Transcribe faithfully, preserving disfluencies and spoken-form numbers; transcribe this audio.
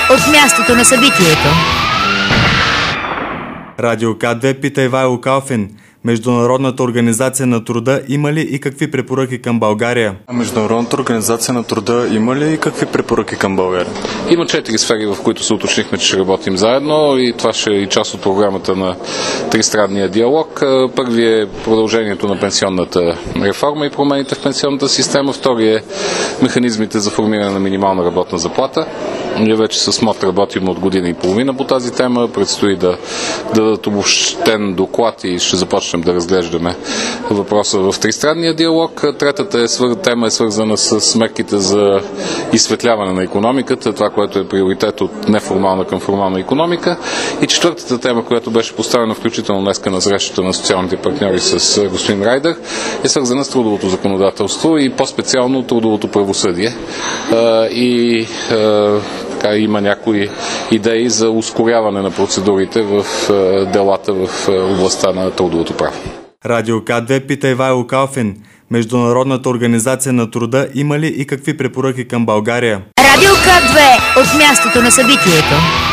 от мястото на събитието. Радио К две пита Ивайло Калфин. Международната организация на труда има ли и какви препоръки към България? Международната организация на труда има ли и какви препоръки към България? Има четири сфери, в които се уточнихме, че ще работим заедно, и това ще е и част от програмата на тристранния диалог. Първи е продължението на пенсионната реформа и промените в пенсионната система. Втори е механизмите за формиране на минимална работна заплата. Ние вече с МОД работим от година и половина по тази тема. Предстои да, да дадат обобщен доклад и ще започнем да разглеждаме въпроса в тристранния диалог. Третата е, свър... тема е свързана с мерките за изсветляване на икономиката, това, което е приоритет от неформална към формална икономика. И четвъртата тема, която беше поставена включително днеска на срещата на социалните партньори с господин Райдер, е свързана с трудовото законодателство и по-специално трудовото правосъдие. И така, има някои идеи за ускоряване на процедурите в делата в областта на трудовото право. Радио К две пита Ивайло Калфин. Международната организация на труда има ли и какви препоръки към България? Радио К две от мястото на събитието.